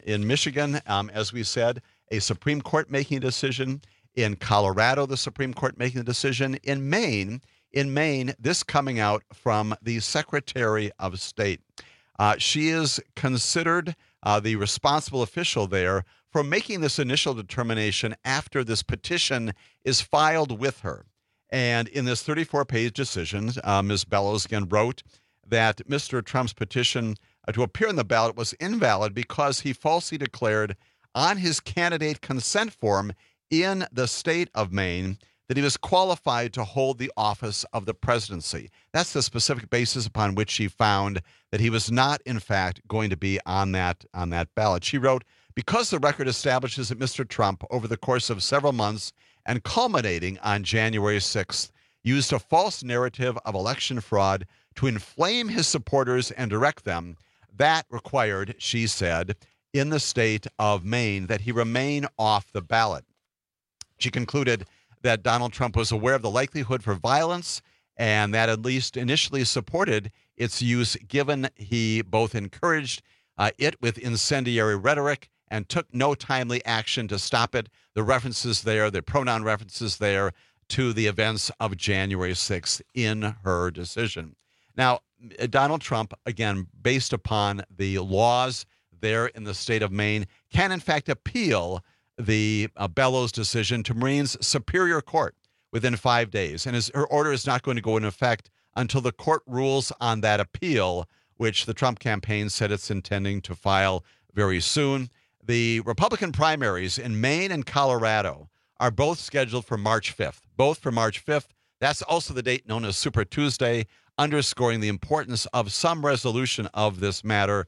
as we said, a Supreme Court making a decision. In Colorado, the Supreme Court making a decision. In Maine, this coming out from the Secretary of State. She is considered the responsible official there for making this initial determination after this petition is filed with her. And in this 34-page decision, Ms. Bellows again wrote that Mr. Trump's petition to appear on the ballot was invalid because he falsely declared on his candidate consent form in the state of Maine that he was qualified to hold the office of the presidency. That's the specific basis upon which she found that he was not, in fact, going to be on that ballot. She wrote, "Because the record establishes that Mr. Trump, over the course of several months and culminating on January 6th, used a false narrative of election fraud to inflame his supporters and direct them, that required," she said, in the state of Maine, that he remain off the ballot. She concluded that Donald Trump was aware of the likelihood for violence and that at least initially supported its use, given he both encouraged it with incendiary rhetoric and took no timely action to stop it. The references there, the pronoun references there to the events of January 6th in her decision. Now, Donald Trump, again, based upon the laws there in the state of Maine, can in fact appeal the Bellows decision to Marine's Superior Court within 5 days. And her order is not going to go into effect until the court rules on that appeal, which the Trump campaign said it's intending to file very soon. The Republican primaries in Maine and Colorado are both scheduled for March 5th. Both for March 5th. That's also the date known as Super Tuesday, underscoring the importance of some resolution of this matter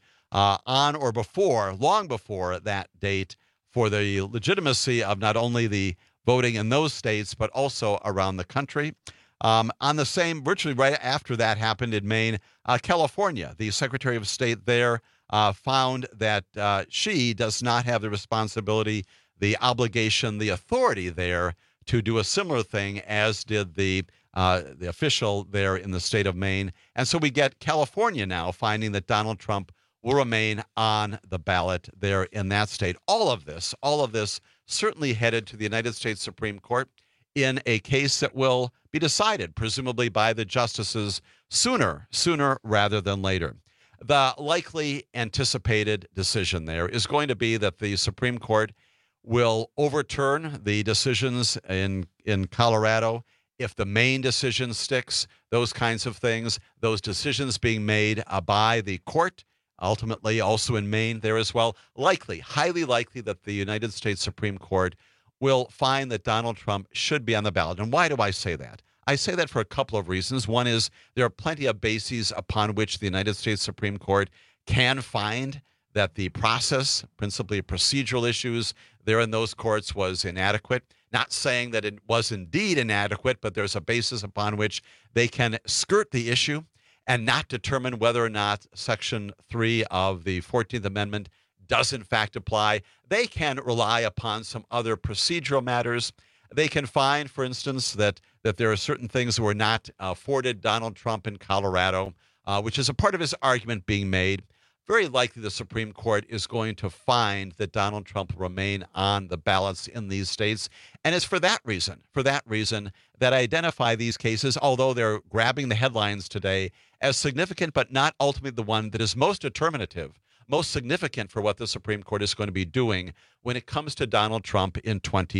on or before, long before that date, for the legitimacy of not only the voting in those states, but also around the country. On the same, virtually right after that happened in Maine, California, the Secretary of State there found that she does not have the responsibility, the obligation, the authority there to do a similar thing as did the official there in the state of Maine. And so we get California now finding that Donald Trump will remain on the ballot there in that state. All of this certainly headed to the United States Supreme Court in a case that will be decided, presumably by the justices sooner rather than later. The likely anticipated decision there is going to be that the Supreme Court will overturn the decisions in Colorado if the Maine decision sticks, those kinds of things, those decisions being made by the court, ultimately also in Maine there as well. Likely, highly likely that the United States Supreme Court will find that Donald Trump should be on the ballot. And why do I say that? I say that for a couple of reasons. One is there are plenty of bases upon which the United States Supreme Court can find that the process, principally procedural issues there in those courts, was inadequate. Not saying that it was indeed inadequate, but there's a basis upon which they can skirt the issue and not determine whether or not Section 3 of the 14th Amendment does in fact apply. They can rely upon some other procedural matters. They can find, for instance, that there are certain things that were not afforded Donald Trump in Colorado, which is a part of his argument being made. Very likely the Supreme Court is going to find that Donald Trump will remain on the ballots in these states. And it's for that reason that I identify these cases, although they're grabbing the headlines today, as significant, but not ultimately the one that is most determinative, most significant for what the Supreme Court is going to be doing when it comes to Donald Trump in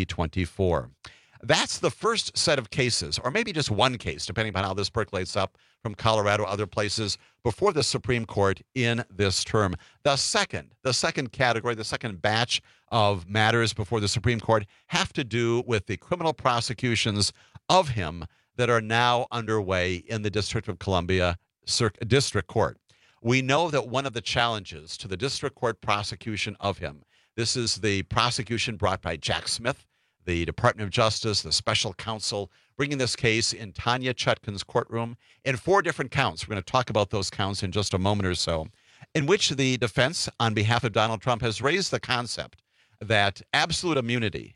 2024. That's the first set of cases, or maybe just one case, depending on how this percolates up from Colorado, other places, before the Supreme Court in this term. The second category, the second batch of matters before the Supreme Court have to do with the criminal prosecutions of him that are now underway in the District of Columbia District Court. We know that one of the challenges to the District Court prosecution of him, this is the prosecution brought by Jack Smith, the Department of Justice, the special counsel, bringing this case in Tanya Chutkan's courtroom in 4 different counts. We're going to talk about those counts in just a moment or so, in which the defense on behalf of Donald Trump has raised the concept that absolute immunity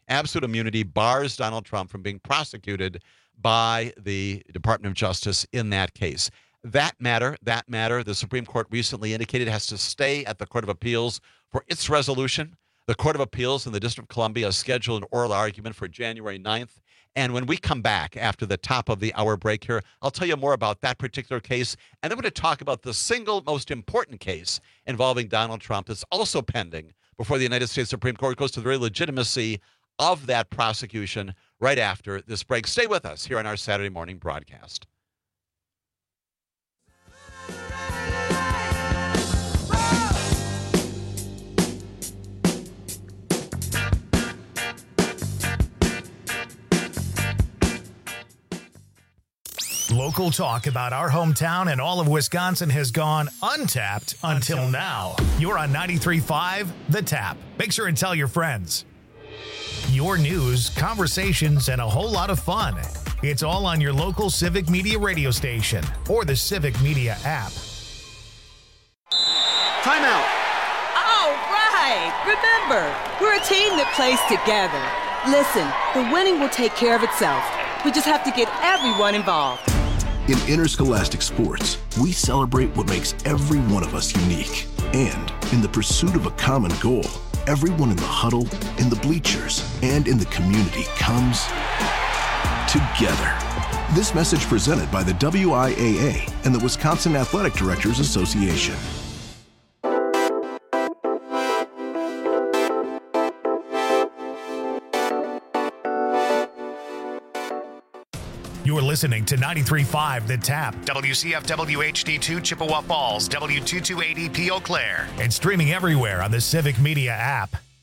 bars Donald Trump from being prosecuted by the Department of Justice in that case. That matter, the Supreme Court recently indicated has to stay at the Court of Appeals for its resolution. The Court of Appeals in the District of Columbia has scheduled an oral argument for January 9th. And when we come back after the top of the hour break here, I'll tell you more about that particular case. And then we're going to talk about the single most important case involving Donald Trump that's also pending before the United States Supreme Court. It goes to the very legitimacy of that prosecution right after this break. Stay with us here on our Saturday morning broadcast. Local talk about our hometown and all of Wisconsin has gone untapped until now. You're on 93.5 The Tap. Make sure and tell your friends. Your news, conversations, and a whole lot of fun. It's all on your local Civic Media radio station or the Civic Media app. Timeout. All right. Remember, we're a team that plays together. Listen, the winning will take care of itself. We just have to get everyone involved. In interscholastic sports, we celebrate what makes every one of us unique. And in the pursuit of a common goal, everyone in the huddle, in the bleachers, and in the community comes together. This message presented by the WIAA and the Wisconsin Athletic Directors Association. You're listening to 93.5 The Tap, WCFW HD2 Chippewa Falls, W228EP Eau Claire, and streaming everywhere on the Civic Media app.